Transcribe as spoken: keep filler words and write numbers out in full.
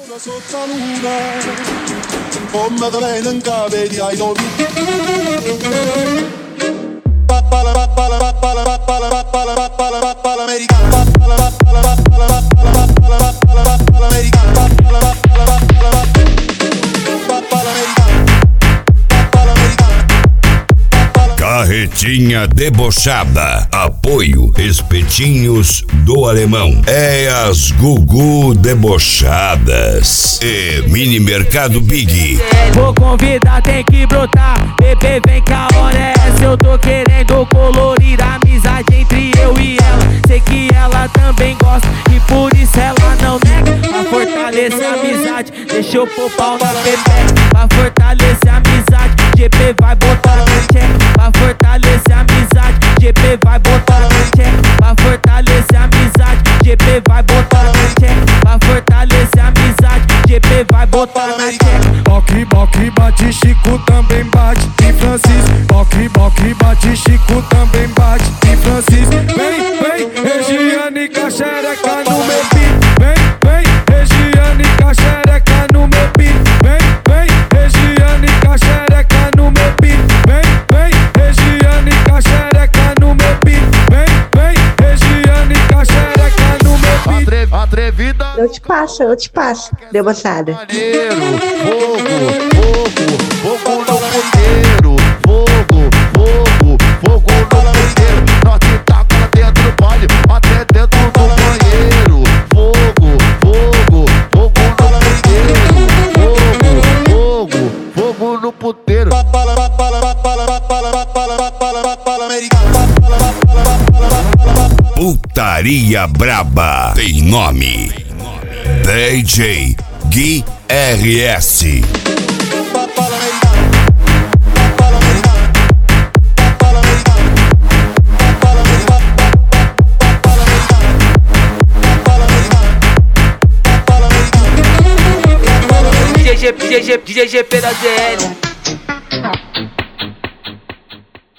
Sotto luna, come te ne non capiti ai nomi. Pappala pappala pappala pappala pappala pappala pappala americana. Pappala pappala pappala pappala pappala pappala pappala americana. Pappala pappala pappala pappala americana. Pappala americana. Carretinha debochada. Apoio Espetinhos do Alemão. É as Gugu debochadas. E Mini Mercado Big. Vou convidar, tem que brotar. Bebê, vem que a hora é essa. Eu tô querendo colorir a amizade entre eu e ela. Sei que ela também gosta e por isso ela não nega. Pra fortalecer a amizade, deixa eu pôr pau na pepeca. Pra fortalecer a amizade, G P vai botar na check. Pra fortalecer a amizade, G P vai botar na check. Pra fortalecer a amizade, G P vai botar na check. Pra fortalecer a amizade, G P vai botar na check. Boque, boque, bate, Chico também bate. E Francisco, boque, boque, bate, Chico também bate. E Francisco, vem, vem, Regiane, caxereca no meu pico. Vem, vem, Regiane, caxereca no meu pico. Vem, vem, Regiane, caxereca no meu pico. Vem, vem, Regiane, caxereca no meu pico. Vem, vem, Regiane, caxereca no meu pico. Atrevida. Eu te passo, eu te passo, debochada. Maneiro, fogo, fogo, fogo no puteiro. Fogo, fogo, fogo no puteiro. Nós te taca lá dentro do baile, até dentro do banheiro. Fogo, fogo, fogo no puteiro. Fogo, fogo, fogo no puteiro. Pappala pappala pappala pappala pappala pappala pappala americana. Pappala pappala pappala pappala. Putaria Braba. Tem nome. D J Gui R S. Pappala americana. Pappala americana. Pappala americana. Pappala americana. Pappala americana. Pappala americana. Pappala americana. D J G P, D J G P da Z L.